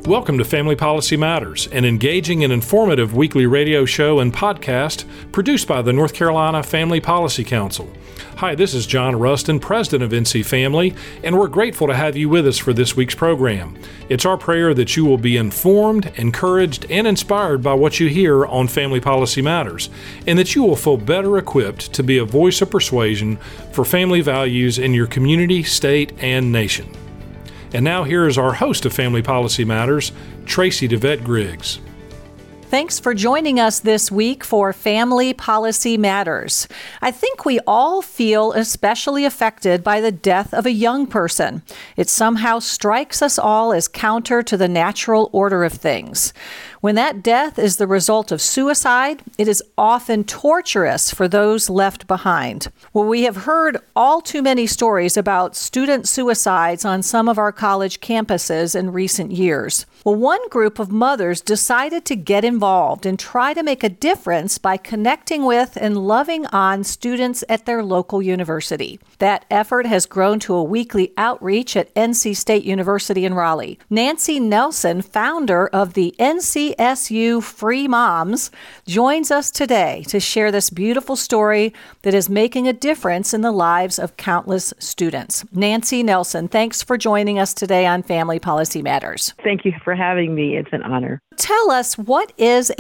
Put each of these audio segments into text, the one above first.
Welcome to Family Policy Matters, an engaging and informative weekly radio show and podcast produced by the North Carolina Family Policy Council. Hi, this is John Rustin, President of NC Family, and we're grateful to have you with us for this week's program. It's our prayer that you will be informed, encouraged, and inspired by what you hear on Family Policy Matters, and that you will feel better equipped to be a voice of persuasion for family values in your community, state, and nation. And now here is our host of Family Policy Matters, Tracy DeVette Griggs. Thanks for joining us this week for Family Policy Matters. I think we all feel especially affected by the death of a young person. It somehow strikes us all as counter to the natural order of things. When that death is the result of suicide, it is often torturous for those left behind. Well, we have heard all too many stories about student suicides on some of our college campuses in recent years. Well, one group of mothers decided to get involved and try to make a difference by connecting with and loving on students at their local university. That effort has grown to a weekly outreach at NC State University in Raleigh. Nancy Nelson, founder of the NCSU Free Moms, joins us today to share this beautiful story that is making a difference in the lives of countless students. Nancy Nelson, thanks for joining us today on Family Policy Matters. Thank you for having me. It's an honor. Tell us, what is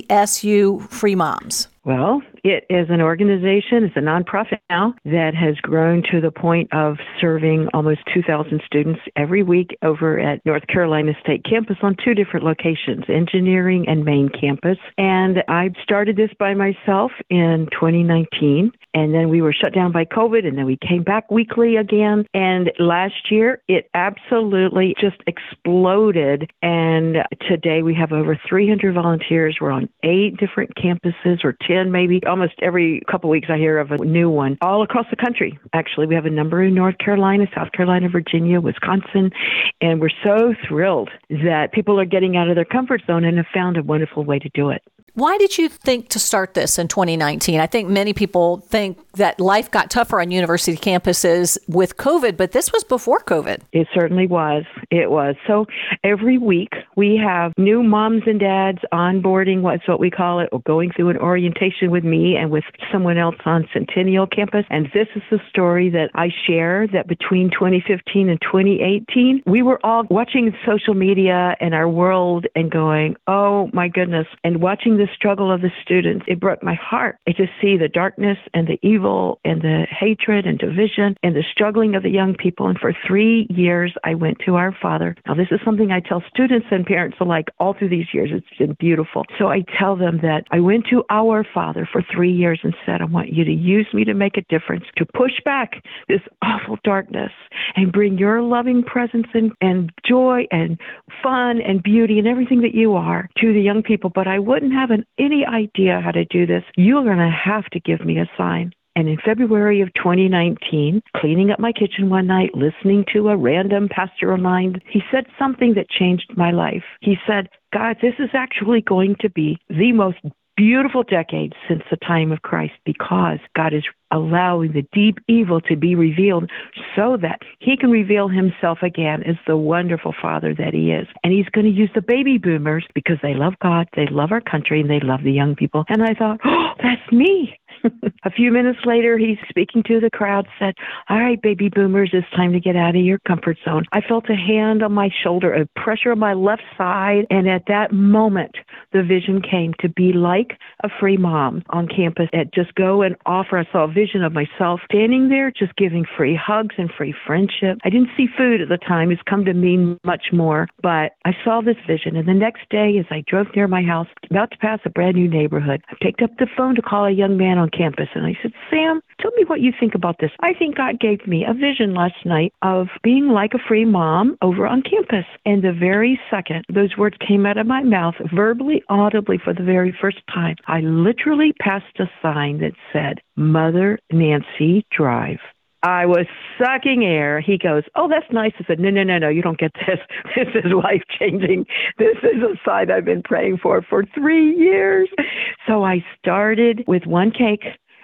NCSU Free Moms? Well, it is an organization, it's a nonprofit now, that has grown to the point of serving almost 2,000 students every week over at North Carolina State Campus on two different locations, engineering and main campus. And I started this by myself in 2019. And then we were shut down by COVID, and then we came back weekly again. And last year, it absolutely just exploded. And today we have over 300 volunteers. We're on 8 different campuses, or 10 maybe. Almost every couple weeks I hear of a new one all across the country. Actually, we have a number in North Carolina, South Carolina, Virginia, Wisconsin. And we're so thrilled that people are getting out of their comfort zone and have found a wonderful way to do it. Why did you think to start this in 2019? I think many people think that life got tougher on university campuses with COVID, but this was before COVID. It certainly was. It was. So every week we have new moms and dads onboarding, what's what we call it, or going through an orientation with me and with someone else on Centennial campus. And this is the story that I share, that between 2015 and 2018, we were all watching social media and our world and going, oh my goodness, and watching the struggle of the students. It broke my heart to see the darkness and the evil and the hatred and division and the struggling of the young people. And for 3 years, I went to Our Father. Now, this is something I tell students and parents alike all through these years. It's been beautiful. So I tell them that I went to Our Father for 3 years and said, I want you to use me to make a difference, to push back this awful darkness and bring your loving presence and joy and fun and beauty and everything that you are to the young people. But I wouldn't have any idea how to do this. You're going to have to give me a sign. And in February of 2019, cleaning up my kitchen one night, listening to a random pastor of mine, he said something that changed my life. He said, God, this is actually going to be the most beautiful decade since the time of Christ, because God is allowing the deep evil to be revealed so that he can reveal himself again as the wonderful Father that he is. And he's going to use the baby boomers because they love God, they love our country, and they love the young people. And I thought, oh, that's me. A few minutes later, he's speaking to the crowd, said, all right, baby boomers, it's time to get out of your comfort zone. I felt a hand on my shoulder, a pressure on my left side. And at that moment, the vision came to be like a free mom on campus, at just go and offer. I saw a vision of myself standing there, just giving free hugs and free friendship. I didn't see food at the time. It's come to mean much more. But I saw this vision. And the next day, as I drove near my house, about to pass a brand new neighborhood, I picked up the phone to call a young man on campus. And I said, Sam, tell me what you think about this. I think God gave me a vision last night of being like a free mom over on campus. And the very second those words came out of my mouth, verbally, audibly, for the very first time, I literally passed a sign that said, Mother Nancy Drive. I was sucking air. He goes, oh, that's nice. I said, no, you don't get this. This is life-changing. This is a sign I've been praying for 3 years. So I started with one cake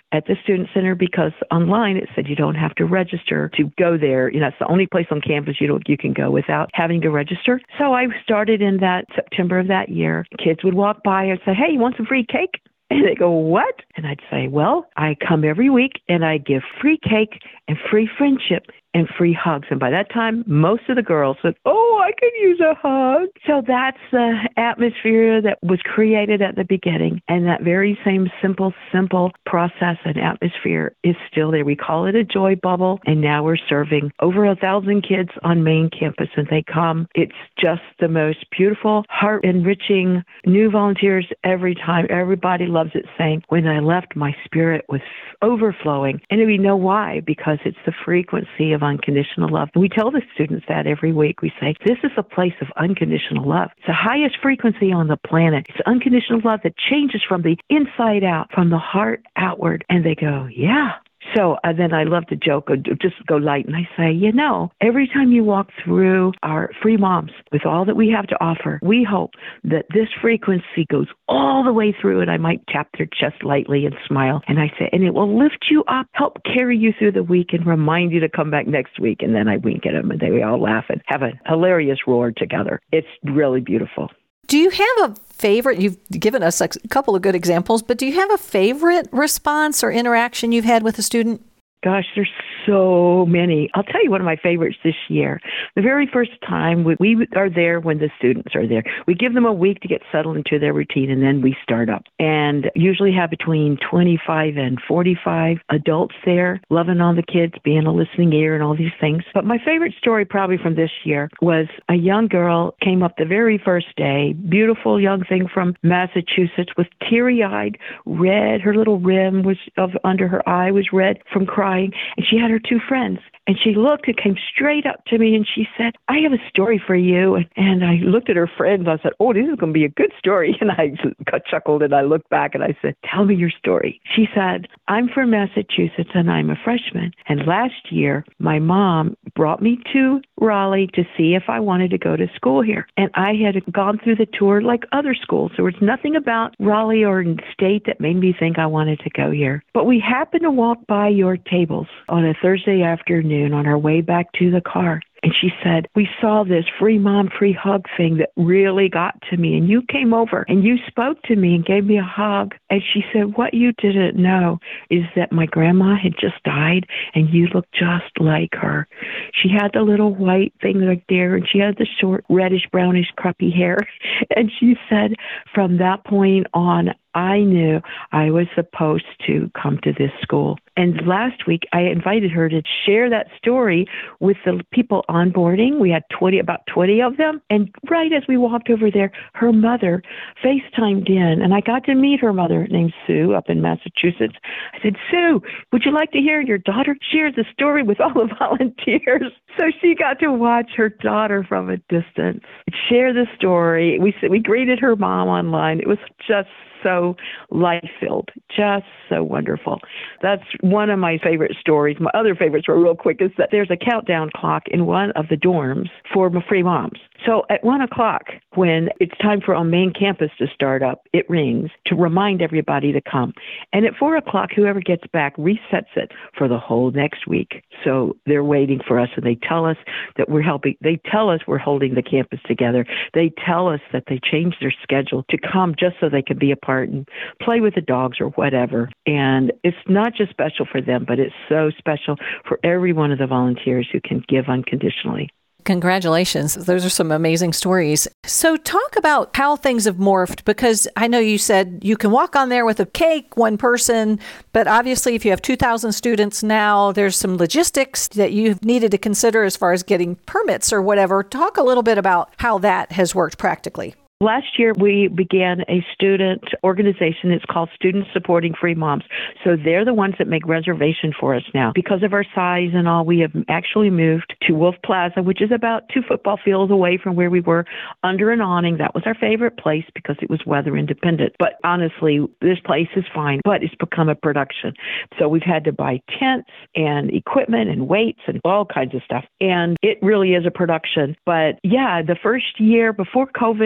at the Student Center because online it said you don't have to register to go there. You know, it's the only place on campus you can go without having to register. So I started in that September of that year. Kids would walk by and say, "Hey, you want some free cake?" And they go, "What?" And I'd say, "Well, I come every week and I give free cake and free friendship and free hugs." And by that time, most of the girls said, "Oh, I could use a hug." So that's the atmosphere that was created at the beginning. And that very same simple process and atmosphere is still there. We call it a joy bubble. And now we're serving over 1,000 kids on main campus. And they come. It's just the most beautiful, heart-enriching new volunteers every time. Everybody loves it, saying, "When I left, my spirit was overflowing." And we know why, because it's the frequency of unconditional love. We tell the students that every week. We say, this is a place of unconditional love. It's the highest frequency on the planet. It's unconditional love that changes from the inside out, from the heart outward. And they go, "Yeah." So then I love to joke or just go light. And I say, you know, every time you walk through our free moms with all that we have to offer, we hope that this frequency goes all the way through. And I might tap their chest lightly and smile. And I say, and it will lift you up, help carry you through the week and remind you to come back next week. And then I wink at them and they all laugh and have a hilarious roar together. It's really beautiful. Do you have a favorite? You've given us a couple of good examples, but do you have a favorite response or interaction you've had with a student? Gosh, there's so many. I'll tell you one of my favorites this year. The very first time we are there when the students are there. We give them a week to get settled into their routine, and then we start up. And usually have between 25 and 45 adults there, loving on the kids, being a listening ear and all these things. But my favorite story probably from this year was a young girl came up the very first day, beautiful young thing from Massachusetts with teary-eyed, red. Her little rim was under her eye was red from crying. And she had her two friends. And she looked and came straight up to me and she said, "I have a story for you." And I looked at her friends. I said, "Oh, this is going to be a good story." And I chuckled and I looked back and I said, "Tell me your story." She said, "I'm from Massachusetts and I'm a freshman. And last year, my mom brought me to Raleigh to see if I wanted to go to school here. And I had gone through the tour like other schools. There was nothing about Raleigh or state that made me think I wanted to go here. But we happened to walk by your tables on a Thursday afternoon on our way back to the car. And she said, we saw this free mom, free hug thing that really got to me. And you came over and you spoke to me and gave me a hug. And she said, what you didn't know is that my grandma had just died and you looked just like her. She had the little white thing right there and she had the short reddish, brownish, crappy hair. And she said, from that point on, I knew I was supposed to come to this school. And last week, I invited her to share that story with the people onboarding. We had about 20 of them. And right as we walked over there, her mother FaceTimed in. And I got to meet her mother named Sue up in Massachusetts. I said, "Sue, would you like to hear your daughter share the story with all the volunteers?" So she got to watch her daughter from a distance share the story. We greeted her mom online. It was just so life-filled, just so wonderful. That's one of my favorite stories. My other favorites were real quick is that there's a countdown clock in one of the dorms for free moms. So at 1 o'clock, when it's time for on main campus to start up, it rings to remind everybody to come. And at 4 o'clock, whoever gets back resets it for the whole next week. So they're waiting for us, and they tell us that we're helping. They tell us we're holding the campus together. They tell us that they changed their schedule to come just so they can be a part and play with the dogs or whatever. And it's not just special for them, but it's so special for every one of the volunteers who can give unconditionally. Congratulations. Those are some amazing stories. So talk about how things have morphed, because I know you said you can walk on there with a cake, one person, but obviously if you have 2,000 students now, there's some logistics that you've needed to consider as far as getting permits or whatever. Talk a little bit about how that has worked practically. Last year, we began a student organization. It's called Students Supporting Free Moms. So they're the ones that make reservation for us now. Because of our size and all, we have actually moved to Wolf Plaza, which is about 2 football fields away from where we were, under an awning. That was our favorite place because it was weather independent. But honestly, this place is fine, but it's become a production. So we've had to buy tents and equipment and weights and all kinds of stuff. And it really is a production. But yeah, the first year before COVID,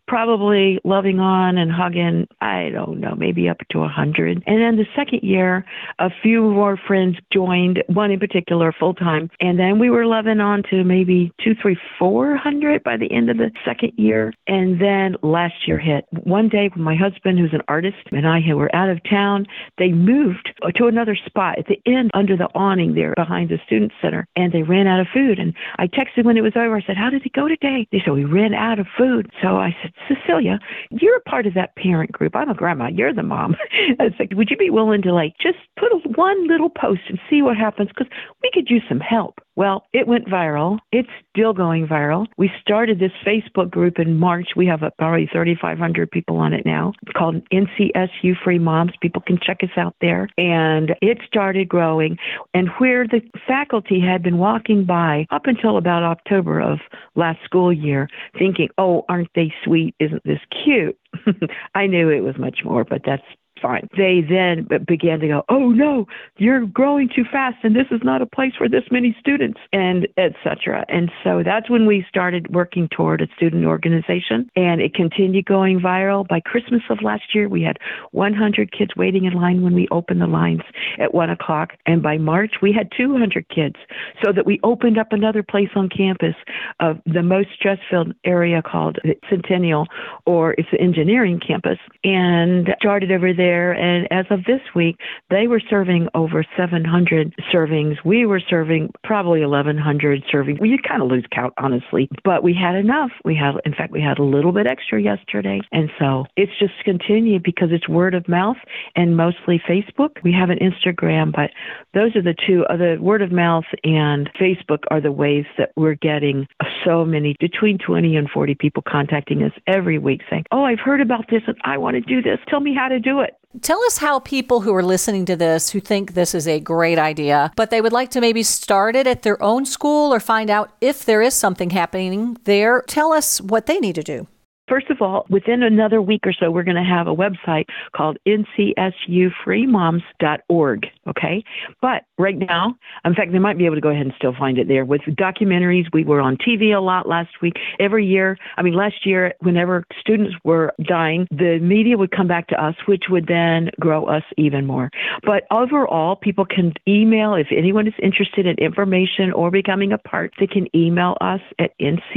probably loving on and hugging, I don't know, maybe up to 100. And then the second year, a few more friends joined, one in particular full-time. And then we were loving on to maybe 200, 300, 400 by the end of the second year. And then last year hit. One day, when my husband, who's an artist, and I were out of town, they moved to another spot at the end under the awning there behind the student center. And they ran out of food. And I texted when it was over. I said, how did it go today? They said, we ran out of food. So I said, Cecilia, you're a part of that parent group. I'm a grandma. You're the mom. I said, would you be willing to just put one little post and see what happens? Because we could use some help. Well, it went viral. It's still going viral. We started this Facebook group in March. We have probably 3,500 people on it now. It's called NCSU Free Moms. People can check us out there. And it started growing. And where the faculty had been walking by up until about October of last school year, thinking, oh, aren't they sweet? Isn't this cute? I knew it was much more, but that's fine. They then began to go, oh no, you're growing too fast and this is not a place for this many students, and etc. And so that's when we started working toward a student organization, and it continued going viral. By Christmas of last year, we had 100 kids waiting in line when we opened the lines at 1:00. And by March, we had 200 kids, so that we opened up another place on campus of the most stress-filled area called Centennial, or it's the engineering campus, and started over there. And as of this week, they were serving over 700 servings. We were serving probably 1,100 servings. We kind of lose count, honestly, but we had enough. In fact, we had a little bit extra yesterday. And so it's just continued because it's word of mouth and mostly Facebook. We have an Instagram, but those are the two. The word of mouth and Facebook are the ways that we're getting so many, between 20 and 40 people contacting us every week saying, oh, I've heard about this and I want to do this. Tell me how to do it. Tell us how people who are listening to this, who think this is a great idea, but they would like to maybe start it at their own school or find out if there is something happening there, tell us what they need to do. First of all, within another week or so, we're going to have a website called ncsufreemoms.org, okay? But right now, in fact, they might be able to go ahead and still find it there. With documentaries, we were on TV a lot last week. Last year, whenever students were dying, the media would come back to us, which would then grow us even more. But overall, people can email, if anyone is interested in information or becoming a part, they can email us at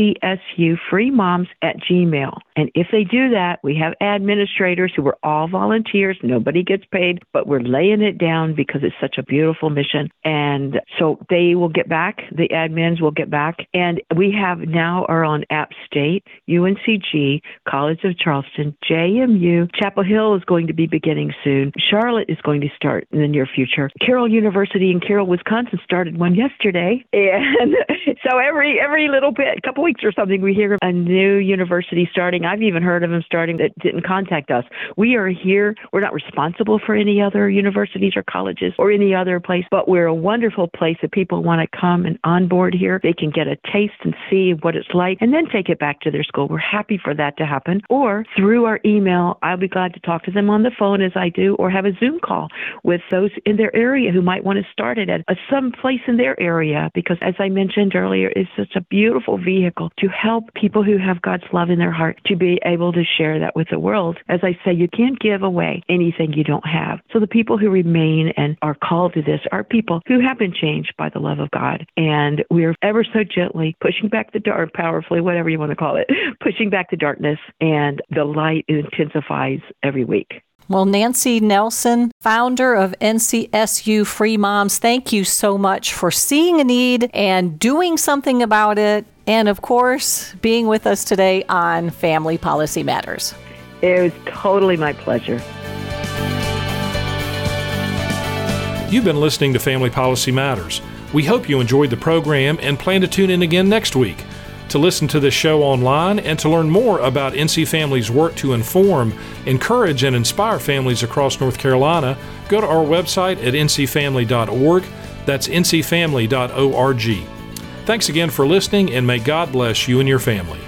ncsufreemoms@gmail.com. And if they do that, we have administrators who are all volunteers. Nobody gets paid, but we're laying it down because it's such a beautiful mission. And so they will get back. The admins will get back. And we are on App State, UNCG, College of Charleston, JMU. Chapel Hill is going to be beginning soon. Charlotte is going to start in the near future. Carroll University in Carroll, Wisconsin started one yesterday. And so every little bit, a couple weeks or something, we hear a new university starting. I've even heard of them starting that didn't contact us. We are here. We're not responsible for any other universities or colleges or any other place, but we're a wonderful place that people want to come and onboard here. They can get a taste and see what it's like and then take it back to their school. We're happy for that to happen. Or through our email, I'll be glad to talk to them on the phone as I do, or have a Zoom call with those in their area who might want to start it at some place in their area, because as I mentioned earlier, it's such a beautiful vehicle to help people who have God's love in their heart to be able to share that with the world. As I say, you can't give away anything you don't have. So the people who remain and are called to this are people who have been changed by the love of God. And we're ever so gently pushing back the dark, powerfully, whatever you want to call it, pushing back the darkness, and the light intensifies every week. Well, Nancy Nelson, founder of NCSU Free Moms, thank you so much for seeing a need and doing something about it. And of course, being with us today on Family Policy Matters. It was totally my pleasure. You've been listening to Family Policy Matters. We hope you enjoyed the program and plan to tune in again next week. To listen to this show online and to learn more about NC Family's work to inform, encourage, and inspire families across North Carolina, go to our website at ncfamily.org. That's ncfamily.org. Thanks again for listening, and may God bless you and your family.